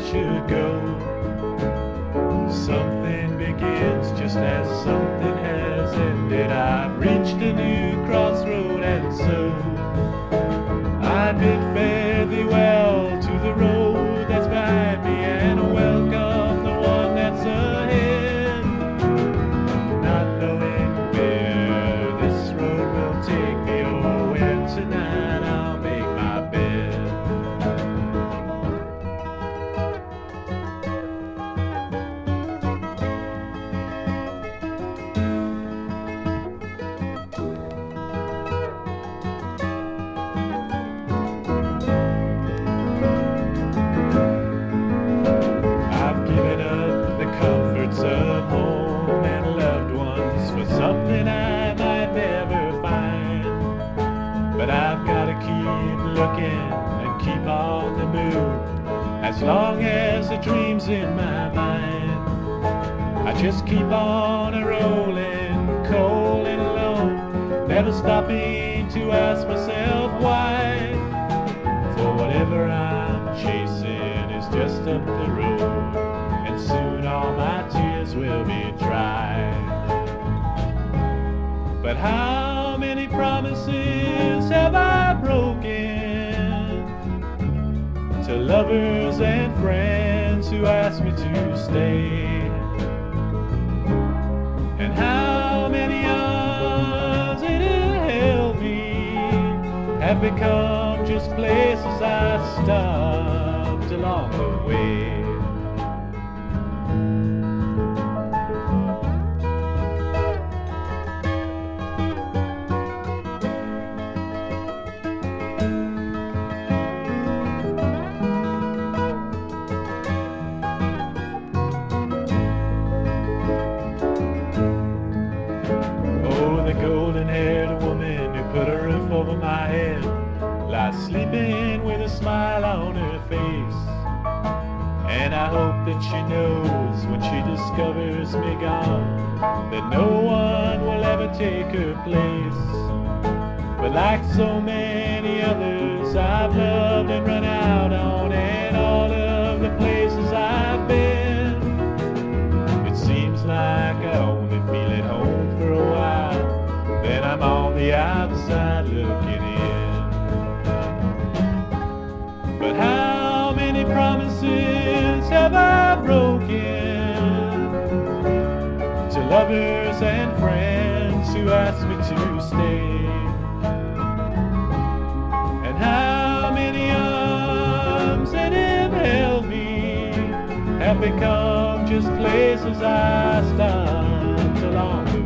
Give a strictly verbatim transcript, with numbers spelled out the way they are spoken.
should go. Something begins just as something has ended. I've reached a new crossroad, and so I bid fare thee well to the road that's behind me, and welcome the one that's ahead, not knowing where this road will take me or when tonight I'll make my bed. Of home and loved ones for something I might never find, but I've gotta keep looking and keep on the move as long as the dream's in my mind. I just keep on a rolling, cold and alone, never stopping to ask myself why, for whatever I'm chasing is just up the road, and soon all my tears will be dry. But how many promises have I broken to lovers and friends who asked me to stay? And how many arms that have held me have become just places I stopped along the way? The golden-haired woman who put a roof over my head lies sleeping with a smile on her face, and I hope that she knows when she discovers me gone that no one will ever take her place. But like so many others I've loved and run out on, and all of the places I've been, it seems like I only feel at home for a while, then I'm on the outside looking in. But how many promises have I broken to lovers and friends who asked me to stay? And how many arms that have held me have become just places I stopped along the way?